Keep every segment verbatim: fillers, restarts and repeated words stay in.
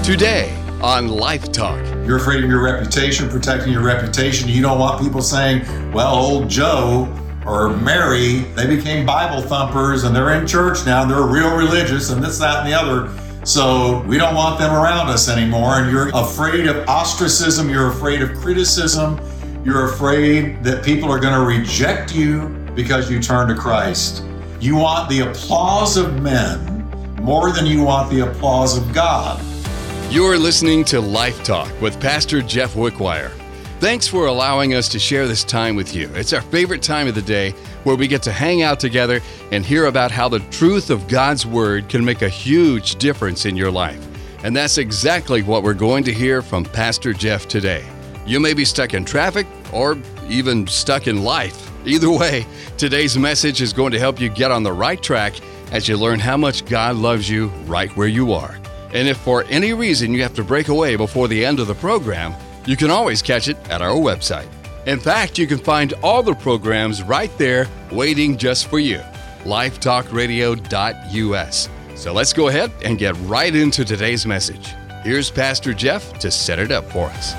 Today on Life Talk. You're afraid of your reputation, protecting your reputation. You don't want people saying, well, old Joe or Mary, they became Bible thumpers and they're in church now and they're real religious and this, that, and the other. So we don't want them around us anymore. And you're afraid of ostracism. You're afraid of criticism. You're afraid that people are going to reject you because you turn to Christ. You want the applause of men more than you want the applause of God. You're listening to Life Talk with Pastor Jeff Wickwire. Thanks for allowing us to share this time with you. It's our favorite time of the day where we get to hang out together and hear about how the truth of God's Word can make a huge difference in your life. And that's exactly what we're going to hear from Pastor Jeff today. You may be stuck in traffic or even stuck in life. Either way, today's message is going to help you get on the right track as you learn how much God loves you right where you are. And if for any reason you have to break away before the end of the program, you can always catch it at our website. In fact, you can find all the programs right there waiting just for you, life talk radio dot u s. So let's go ahead and get right into today's message. Here's Pastor Jeff to set it up for us.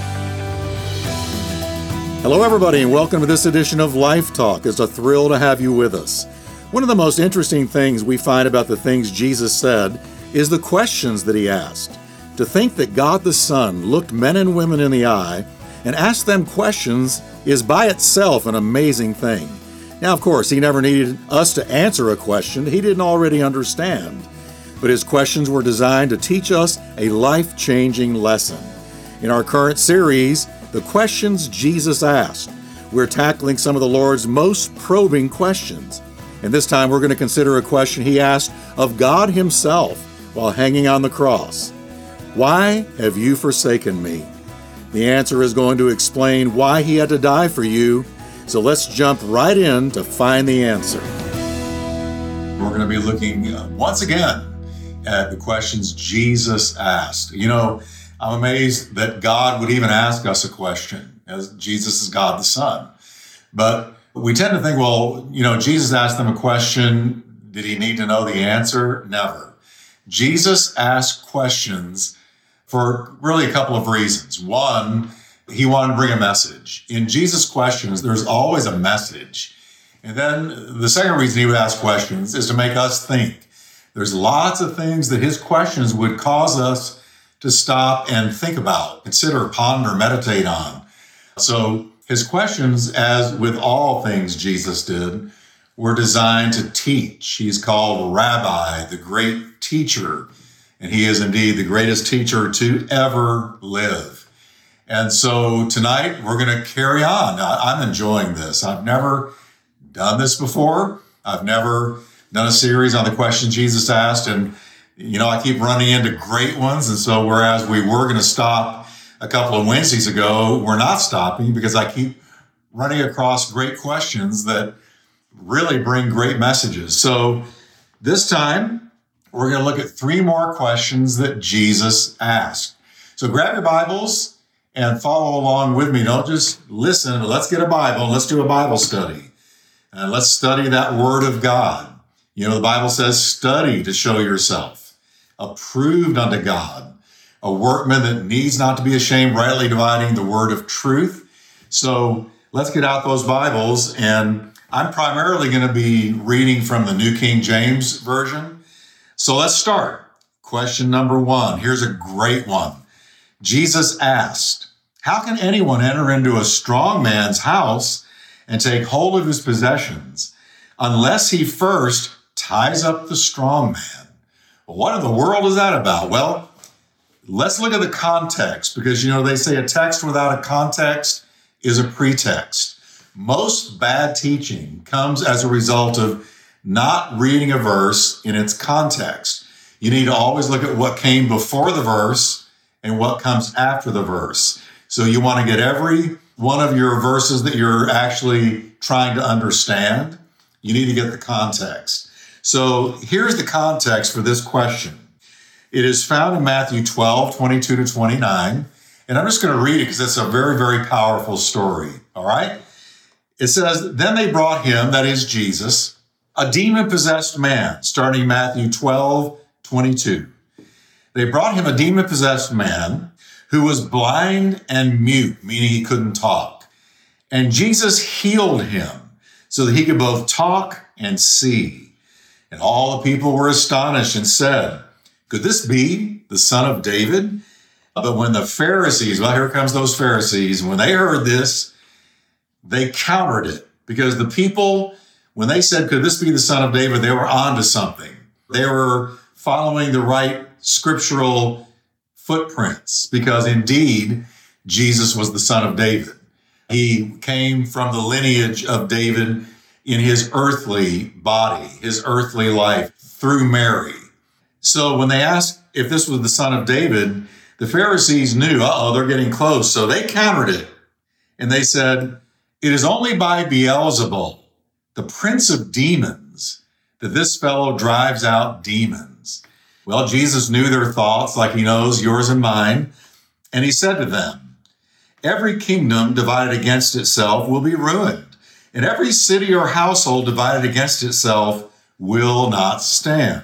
Hello, everybody, and welcome to this edition of Life Talk. It's a thrill to have you with us. One of the most interesting things we find about the things Jesus said is the questions that he asked. To think that God the Son looked men and women in the eye and asked them questions is by itself an amazing thing. Now, of course, he never needed us to answer a question he didn't already understand. But his questions were designed to teach us a life-changing lesson. In our current series, The Questions Jesus Asked, we're tackling some of the Lord's most probing questions. And this time we're going to consider a question he asked of God himself while hanging on the cross. Why have you forsaken me? The answer is going to explain why he had to die for you. So let's jump right in to find the answer. We're going to be looking uh, once again at the questions Jesus asked. You know, I'm amazed that God would even ask us a question, as Jesus is God the Son. But we tend to think, well, you know, Jesus asked them a question. Did he need to know the answer? Never. Jesus asked questions for really a couple of reasons. One, he wanted to bring a message. In Jesus' questions, there's always a message. And then the second reason he would ask questions is to make us think. There's lots of things that his questions would cause us to stop and think about, consider, ponder, meditate on. So his questions, as with all things Jesus did, were designed to teach. He's called Rabbi, the great teacher, and he is indeed the greatest teacher to ever live. And so tonight we're going to carry on. I'm enjoying this. I've never done this before. I've never done a series on the questions Jesus asked, and you know, I keep running into great ones. And so whereas we were going to stop a couple of Wednesdays ago, we're not stopping because I keep running across great questions that really bring great messages. So this time, we're going to look at three more questions that Jesus asked. So grab your Bibles and follow along with me. Don't just listen, but let's get a Bible and let's do a Bible study. And let's study that Word of God. You know, the Bible says, study to show yourself approved unto God, a workman that needs not to be ashamed, rightly dividing the word of truth. So let's get out those Bibles, and I'm primarily going to be reading from the New King James Version. So let's start. Question number one. Here's a great one. Jesus asked, how can anyone enter into a strong man's house and take hold of his possessions unless he first ties up the strong man? Well, what in the world is that about? Well, let's look at the context, because, you know, they say a text without a context is a pretext. Most bad teaching comes as a result of not reading a verse in its context. You need to always look at what came before the verse and what comes after the verse. So you want to get every one of your verses that you're actually trying to understand. You need to get the context. So here's the context for this question. It is found in Matthew twelve, twenty-two to twenty-nine. And I'm just going to read it because it's a very, very powerful story. All right? It says, then they brought him, that is Jesus, a demon-possessed man, starting Matthew twelve, twenty-two. They brought him a demon-possessed man who was blind and mute, meaning he couldn't talk. And Jesus healed him so that he could both talk and see. And all the people were astonished and said, "Could this be the son of David?" But when the Pharisees, well, here comes those Pharisees, when they heard this, they countered it, because the people, when they said, "Could this be the son of David?" they were onto something. They were following the right scriptural footprints, because indeed, Jesus was the son of David. He came from the lineage of David in his earthly body, his earthly life through Mary. So when they asked if this was the son of David, the Pharisees knew, uh-oh, they're getting close. So they countered it. And they said, "It is only by Beelzebul, the prince of demons, that this fellow drives out demons." Well, Jesus knew their thoughts like he knows yours and mine. And he said to them, "Every kingdom divided against itself will be ruined, and every city or household divided against itself will not stand."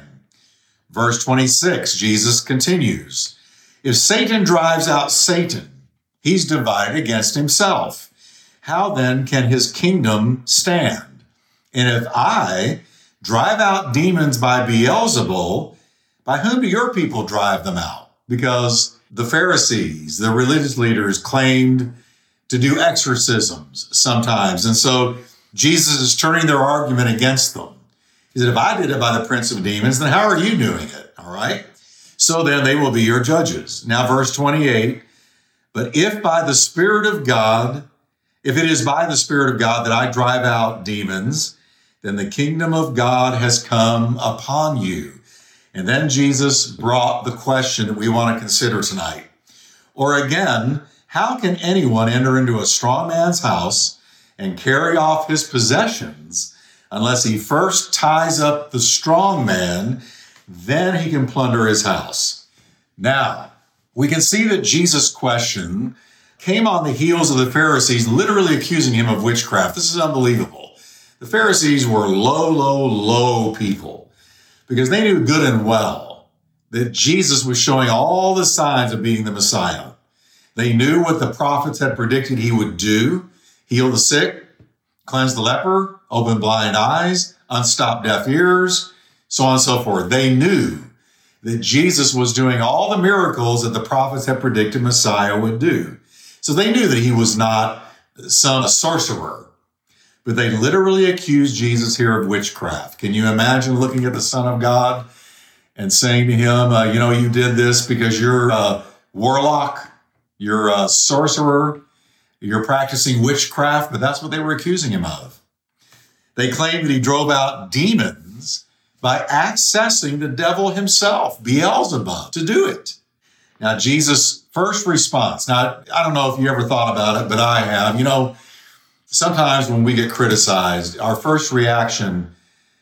Verse twenty-six, Jesus continues, "If Satan drives out Satan, he's divided against himself. How then can his kingdom stand? And if I drive out demons by Beelzebul, by whom do your people drive them out?" Because the Pharisees, the religious leaders, claimed to do exorcisms sometimes. And so Jesus is turning their argument against them. He said, if I did it by the prince of demons, then how are you doing it? All right. So then they will be your judges. Now, verse twenty-eight, "But if by the Spirit of God, if it is by the Spirit of God that I drive out demons, then the kingdom of God has come upon you." And then Jesus brought the question that we want to consider tonight. Or again, how can anyone enter into a strong man's house and carry off his possessions unless he first ties up the strong man? Then he can plunder his house. Now, we can see that Jesus' question came on the heels of the Pharisees literally accusing him of witchcraft. This is unbelievable. The Pharisees were low, low, low people, because they knew good and well that Jesus was showing all the signs of being the Messiah. They knew what the prophets had predicted he would do: heal the sick, cleanse the leper, open blind eyes, unstop deaf ears, so on and so forth. They knew that Jesus was doing all the miracles that the prophets had predicted Messiah would do. So they knew that he was not some sorcerer. But they literally accused Jesus here of witchcraft. Can you imagine looking at the Son of God and saying to him, uh, you know, you did this because you're a warlock, you're a sorcerer, you're practicing witchcraft? But that's what they were accusing him of. They claimed that he drove out demons by accessing the devil himself, Beelzebub, to do it. Now, Jesus' first response, now, I don't know if you ever thought about it, but I have. You know, sometimes when we get criticized, our first reaction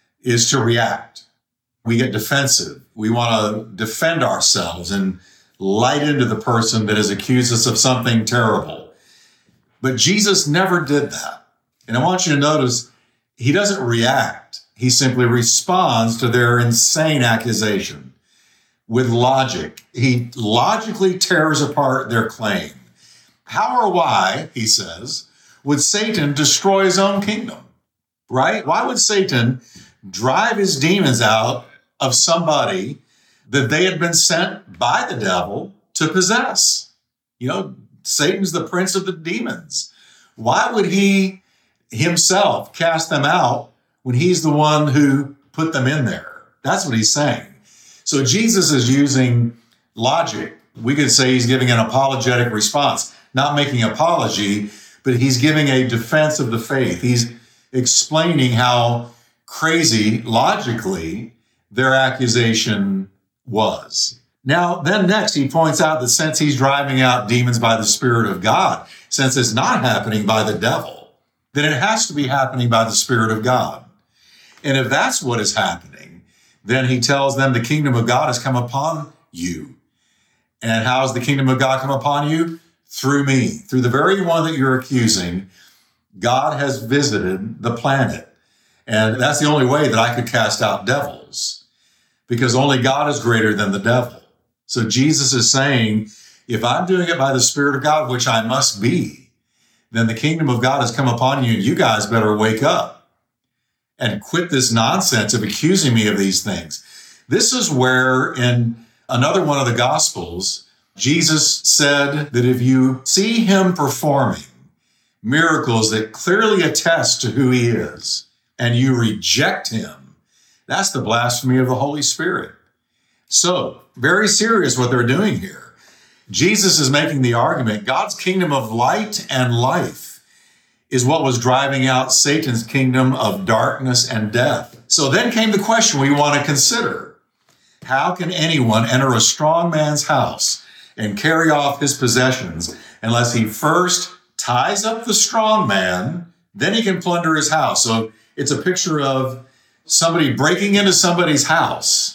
is to react. We get defensive. We want to defend ourselves and light into the person that has accused us of something terrible. But Jesus never did that. And I want you to notice, he doesn't react. He simply responds to their insane accusation with logic. He logically tears apart their claim. How or why, he says, would Satan destroy his own kingdom, right? Why would Satan drive his demons out of somebody that they had been sent by the devil to possess? You know, Satan's the prince of the demons. Why would he himself cast them out when he's the one who put them in there? That's what he's saying. So Jesus is using logic. We could say he's giving an apologetic response, not making apology, but he's giving a defense of the faith. He's explaining how crazy, logically, their accusation was. Now, then next, he points out that since he's driving out demons by the Spirit of God, since it's not happening by the devil, then it has to be happening by the Spirit of God. And if that's what is happening, then he tells them the kingdom of God has come upon you. And how has the kingdom of God come upon you? Through me. Through the very one that you're accusing, God has visited the planet. And that's the only way that I could cast out devils, because only God is greater than the devil. So Jesus is saying, if I'm doing it by the Spirit of God, which I must be, then the kingdom of God has come upon you, and you guys better wake up and quit this nonsense of accusing me of these things. This is where in another one of the Gospels, Jesus said that if you see him performing miracles that clearly attest to who he is, and you reject him, that's the blasphemy of the Holy Spirit. So, very serious what they're doing here. Jesus is making the argument, God's kingdom of light and life is what was driving out Satan's kingdom of darkness and death. So then came the question we want to consider. How can anyone enter a strong man's house and carry off his possessions unless he first ties up the strong man, then he can plunder his house? So it's a picture of somebody breaking into somebody's house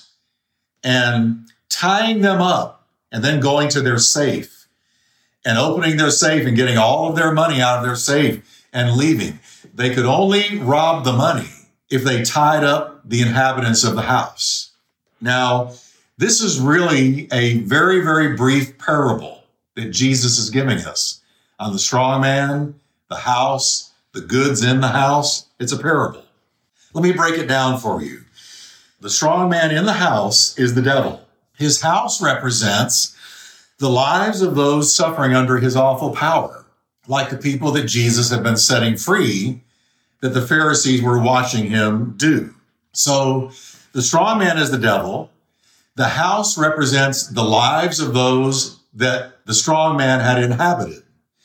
and tying them up and then going to their safe and opening their safe and getting all of their money out of their safe and leaving. They could only rob the money if they tied up the inhabitants of the house. Now, this is really a very, very brief parable that Jesus is giving us on the strong man, the house, the goods in the house. It's a parable. Let me break it down for you. The strong man in the house is the devil. His house represents the lives of those suffering under his awful power, like the people that Jesus had been setting free, that the Pharisees were watching him do. So the strong man is the devil. The house represents the lives of those that the strong man had inhabited.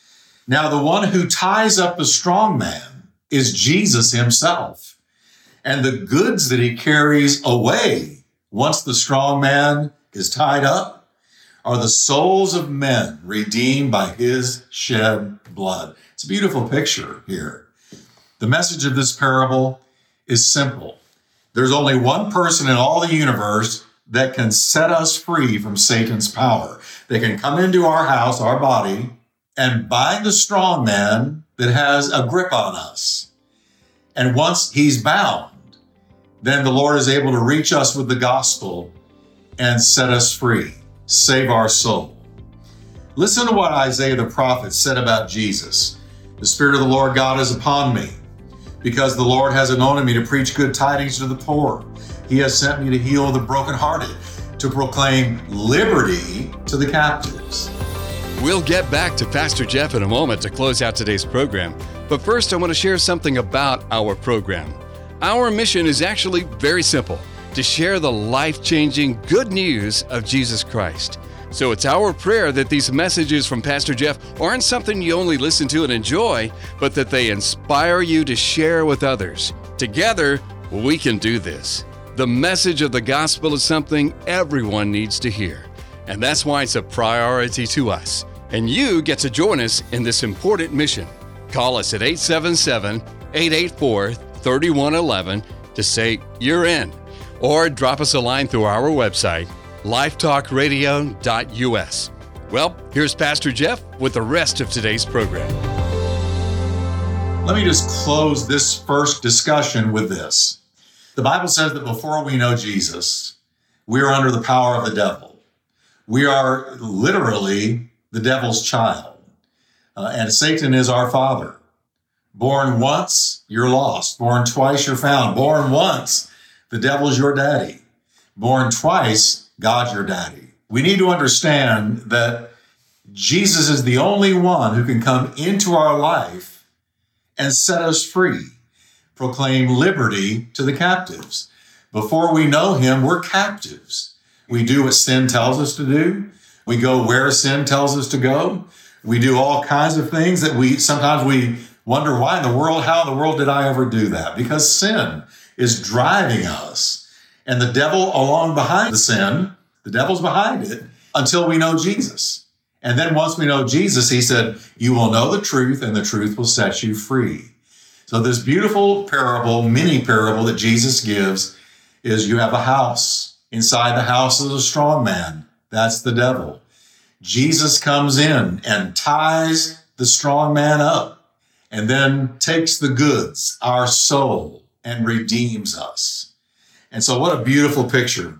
Now, the one who ties up the strong man is Jesus himself. And the goods that he carries away once the strong man is tied up are the souls of men redeemed by his shed blood. It's a beautiful picture here. The message of this parable is simple. There's only one person in all the universe that can set us free from Satan's power. They can come into our house, our body, and bind the strong man that has a grip on us. And once he's bound, then the Lord is able to reach us with the gospel and set us free, save our soul. Listen to what Isaiah the prophet said about Jesus. The Spirit of the Lord God is upon me, because the Lord has anointed me to preach good tidings to the poor. He has sent me to heal the brokenhearted, to proclaim liberty to the captives. We'll get back to Pastor Jeff in a moment to close out today's program. But first, I want to share something about our program. Our mission is actually very simple, to share the life-changing good news of Jesus Christ. So it's our prayer that these messages from Pastor Jeff aren't something you only listen to and enjoy, but that they inspire you to share with others. Together, we can do this. The message of the gospel is something everyone needs to hear, and that's why it's a priority to us. And you get to join us in this important mission. Call us at eight seven seven, eight eight four, three one one one to say you're in, or drop us a line through our website, lifetalk radio dot u s. Well, here's Pastor Jeff with the rest of today's program. Let me just close this first discussion with this. The Bible says that before we know Jesus, we are under the power of the devil. We are literally the devil's child, uh, and Satan is our father. Born once, you're lost. Born twice, you're found. Born once, the devil's your daddy. Born twice, God's your daddy. We need to understand that Jesus is the only one who can come into our life and set us free, proclaim liberty to the captives. Before we know him, we're captives. We do what sin tells us to do. We go where sin tells us to go. We do all kinds of things that we sometimes we wonder why in the world, how in the world did I ever do that? Because sin is driving us, and the devil along behind the sin, the devil's behind it until we know Jesus. And then once we know Jesus, he said, you will know the truth and the truth will set you free. So this beautiful parable, mini parable that Jesus gives is you have a house. Inside the house is a strong man. That's the devil. Jesus comes in and ties the strong man up and then takes the goods, our soul, and redeems us. And so what a beautiful picture.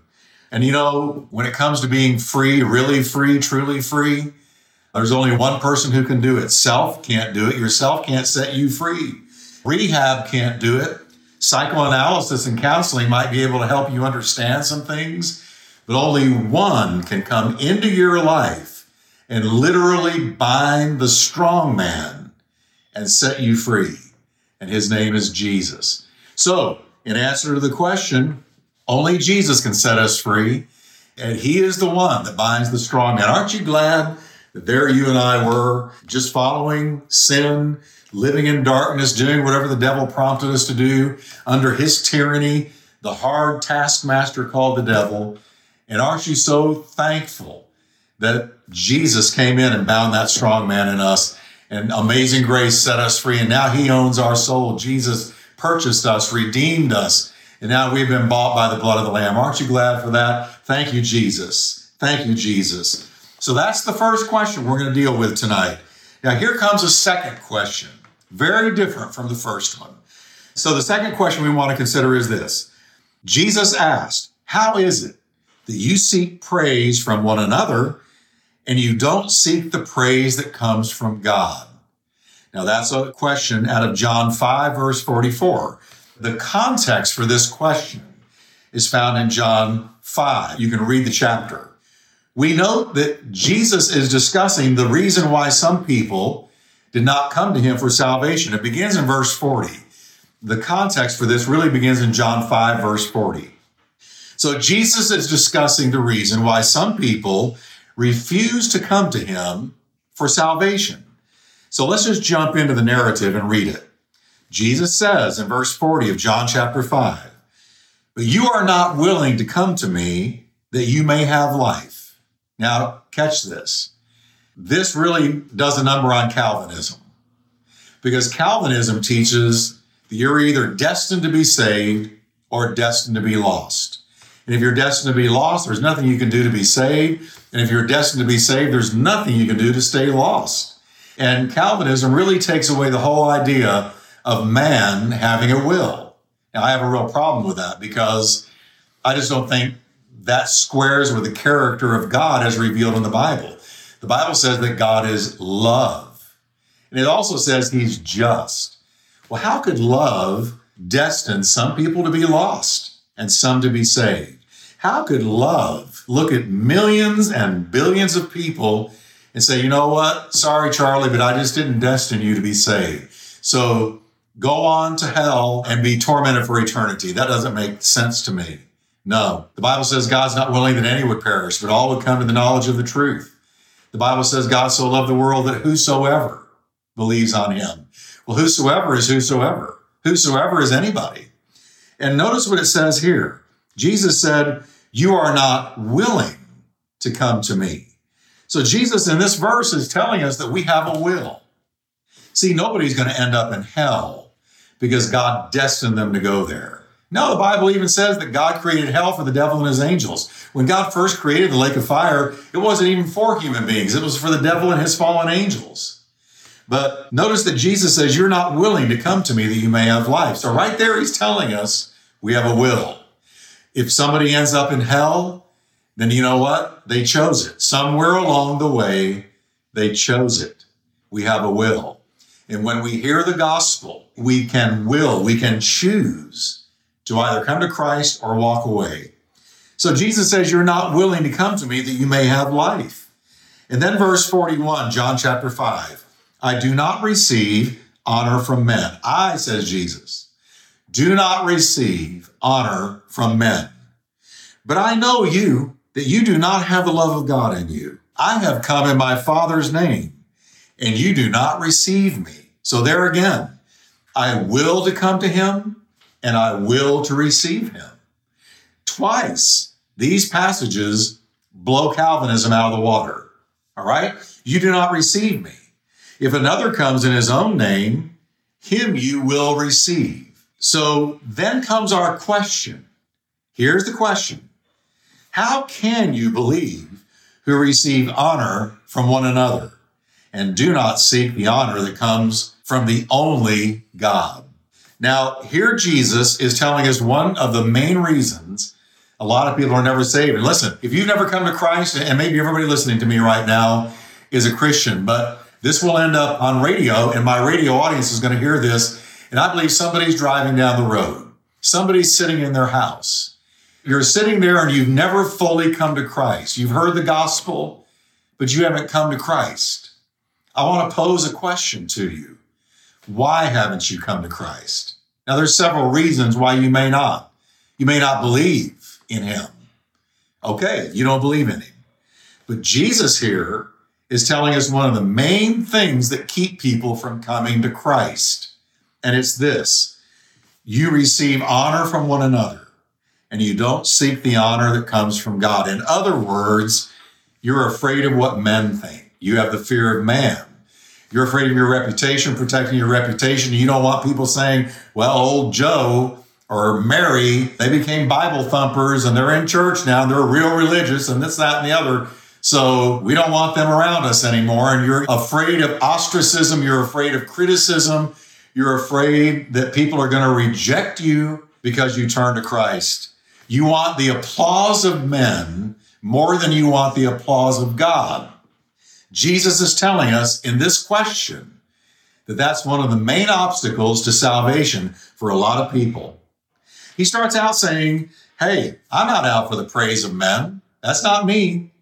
And you know, when it comes to being free, really free, truly free, there's only one person who can do it. Self can't do it. Yourself can't set you free. Rehab can't do it. Psychoanalysis and counseling might be able to help you understand some things, but only one can come into your life and literally bind the strong man and set you free. And his name is Jesus. So, in answer to the question, only Jesus can set us free, and he is the one that binds the strong man. Aren't you glad that there you and I were, just following sin, living in darkness, doing whatever the devil prompted us to do, under his tyranny, the hard taskmaster called the devil. And aren't you so thankful that Jesus came in and bound that strong man in us, and amazing grace set us free, and now he owns our soul. Jesus purchased us, redeemed us, and now we've been bought by the blood of the Lamb. Aren't you glad for that? Thank you, Jesus. Thank you, Jesus. So that's the first question we're going to deal with tonight. Now, here comes a second question, very different from the first one. So the second question we want to consider is this. Jesus asked, how is it that you seek praise from one another and you don't seek the praise that comes from God? Now, that's a question out of John five, verse forty-four. The context for this question is found in John five. You can read the chapter. We note that Jesus is discussing the reason why some people did not come to him for salvation. It begins in verse forty. The context for this really begins in John five, verse forty. So Jesus is discussing the reason why some people refuse to come to him for salvation. So let's just jump into the narrative and read it. Jesus says in verse forty of John chapter five, but you are not willing to come to me that you may have life. Now, catch this. This really does a number on Calvinism, because Calvinism teaches that you're either destined to be saved or destined to be lost. And if you're destined to be lost, there's nothing you can do to be saved. And if you're destined to be saved, there's nothing you can do to stay lost. And Calvinism really takes away the whole idea of man having a will. Now, I have a real problem with that, because I just don't think that squares with the character of God as revealed in the Bible. The Bible says that God is love. And it also says he's just. Well, how could love destine some people to be lost and some to be saved? How could love look at millions and billions of people and say, you know what? Sorry, Charlie, but I just didn't destine you to be saved. So go on to hell and be tormented for eternity. That doesn't make sense to me. No, the Bible says God's not willing that any would perish, but all would come to the knowledge of the truth. The Bible says God so loved the world that whosoever believes on him. Well, whosoever is whosoever. Whosoever is anybody. And notice what it says here. Jesus said, you are not willing to come to me. So Jesus in this verse is telling us that we have a will. See, nobody's going to end up in hell because God destined them to go there. No, the Bible even says that God created hell for the devil and his angels. When God first created the lake of fire, it wasn't even for human beings. It was for the devil and his fallen angels. But notice that Jesus says, you're not willing to come to me that you may have life. So right there, he's telling us we have a will. If somebody ends up in hell, then you know what? They chose it. Somewhere along the way, they chose it. We have a will. And when we hear the gospel, we can will, we can choose to either come to Christ or walk away. So Jesus says, you're not willing to come to me that you may have life. And then verse forty-one, John chapter five, I do not receive honor from men. I, says Jesus, do not receive honor from men. But I know you, that you do not have the love of God in you. I have come in my Father's name, and you do not receive me. So there again, I will to come to him, and I will to receive him. Twice, these passages blow Calvinism out of the water. All right? You do not receive me. If another comes in his own name, him you will receive. So then comes our question. Here's the question. How can you believe who receive honor from one another and do not seek the honor that comes from the only God? Now, here Jesus is telling us one of the main reasons A lot of people are never saved. And listen, if you've never come to Christ, and maybe everybody listening to me right now is a Christian, but this will end up on radio, and my radio audience is going to hear this, and I believe somebody's driving down the road. Somebody's sitting in their house. You're sitting there and you've never fully come to Christ. You've heard the gospel, but you haven't come to Christ. I want to pose a question to you. Why haven't you come to Christ? Now, there's several reasons why you may not. You may not believe in him. Okay, you don't believe in him. But Jesus here is telling us one of the main things that keep people from coming to Christ. And it's this: you receive honor from one another, and you don't seek the honor that comes from God. In other words, you're afraid of what men think. You have the fear of man. You're afraid of your reputation, protecting your reputation. You don't want people saying, well, old Joe or Mary, they became Bible thumpers and they're in church now and they're real religious and this, that, and the other. So we don't want them around us anymore. And you're afraid of ostracism. You're afraid of criticism. You're afraid that people are going to reject you because you turn to Christ. You want the applause of men more than you want the applause of God. Jesus is telling us in this question that that's one of the main obstacles to salvation for a lot of people. He starts out saying, hey, I'm not out for the praise of men. That's not me.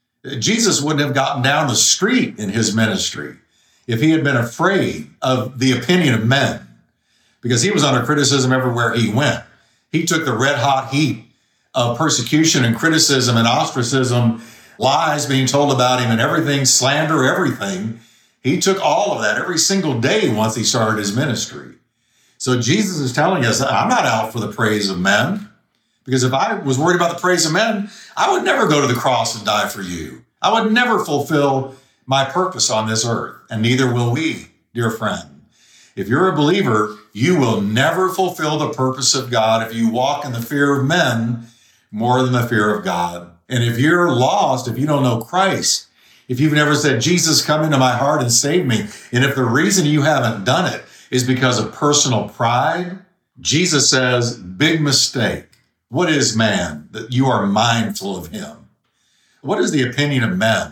Jesus wouldn't have gotten down the street in his ministry if he had been afraid of the opinion of men, because he was under criticism everywhere he went. He took the red hot heat of persecution and criticism and ostracism, lies being told about him and everything, slander, everything. He took all of that every single day once he started his ministry. So Jesus is telling us, I'm not out for the praise of men, because if I was worried about the praise of men, I would never go to the cross and die for you. I would never fulfill my purpose on this earth, and neither will we, dear friend. If you're a believer, you will never fulfill the purpose of God if you walk in the fear of men more than the fear of God. And if you're lost, if you don't know Christ, if you've never said, Jesus, come into my heart and save me, and if the reason you haven't done it is because of personal pride, Jesus says, big mistake. What is man that you are mindful of him? What is the opinion of men?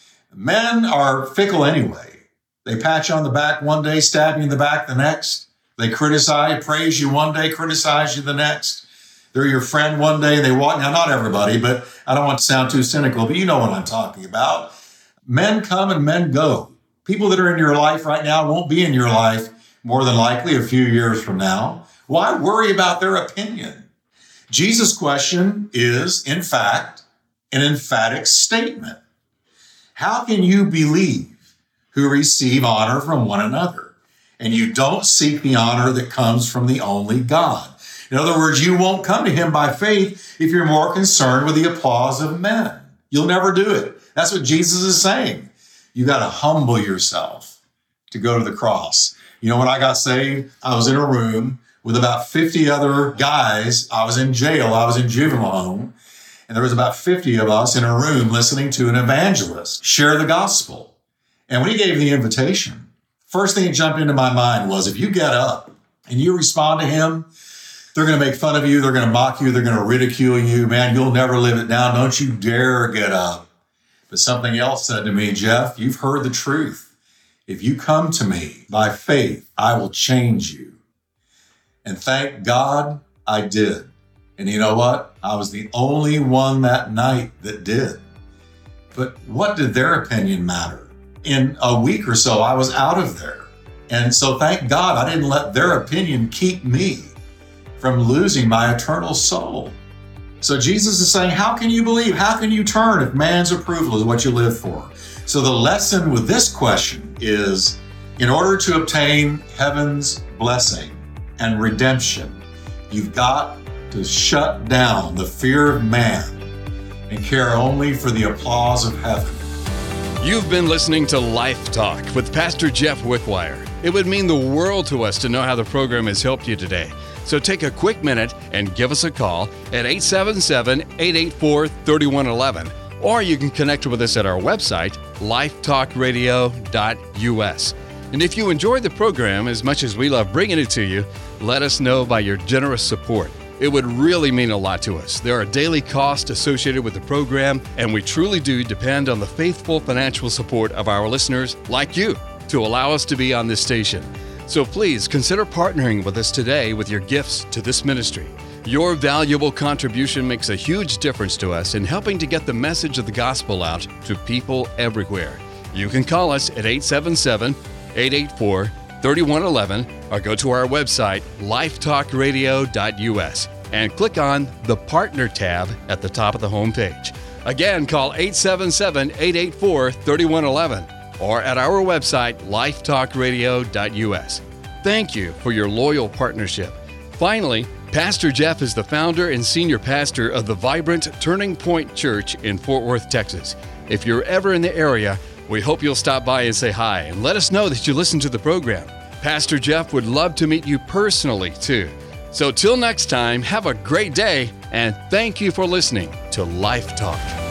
Men are fickle anyway. They pat you on the back one day, stab you in the back the next. They criticize, praise you one day, criticize you the next. They're your friend one day and they walk. Now, not everybody, but I don't want to sound too cynical, but you know what I'm talking about. Men come and men go. People that are in your life right now won't be in your life more than likely a few years from now. Why worry about their opinion? Jesus' question is, in fact, an emphatic statement. How can you believe who receive honor from one another, and you don't seek the honor that comes from the only God? In other words, you won't come to him by faith if you're more concerned with the applause of men. You'll never do it. That's what Jesus is saying. You got to humble yourself to go to the cross. You know, when I got saved, I was in a room with about fifty other guys. I was in jail. I was in juvenile home. And there was about fifty of us in a room listening to an evangelist share the gospel. And when he gave the invitation, first thing that jumped into my mind was, if you get up and you respond to him, they're going to make fun of you. They're going to mock you. They're going to ridicule you. Man, you'll never live it down. Don't you dare get up. But something else said to me, Jeff, you've heard the truth. If you come to me by faith, I will change you. And thank God I did. And you know what? I was the only one that night that did. But what did their opinion matter? In a week or so, I was out of there. And so thank God I didn't let their opinion keep me from losing my eternal soul. So Jesus is saying, how can you believe? How can you turn if man's approval is what you live for? So the lesson with this question is, in order to obtain heaven's blessing and redemption, you've got to shut down the fear of man and care only for the applause of heaven. You've been listening to Life Talk with Pastor Jeff Wickwire. It would mean the world to us to know how the program has helped you today. So take a quick minute and give us a call at eight seven seven, eight eight four, three one one one, or you can connect with us at our website, life talk radio dot u s. And if you enjoyed the program as much as we love bringing it to you, let us know by your generous support. It would really mean a lot to us. There are daily costs associated with the program, and we truly do depend on the faithful financial support of our listeners like you to allow us to be on this station. So please consider partnering with us today with your gifts to this ministry. Your valuable contribution makes a huge difference to us in helping to get the message of the gospel out to people everywhere. You can call us at eight seven seven, eight eight four, three one one one or go to our website, life talk radio dot u s, and click on the Partner tab at the top of the homepage. Again, call eight seven seven, eight eight four, three one one one or at our website, life talk radio dot u s. Thank you for your loyal partnership. Finally, Pastor Jeff is the founder and senior pastor of the vibrant Turning Point Church in Fort Worth, Texas. If you're ever in the area, we hope you'll stop by and say hi and let us know that you listen to the program. Pastor Jeff would love to meet you personally, too. So till next time, have a great day, and thank you for listening to Life Talk.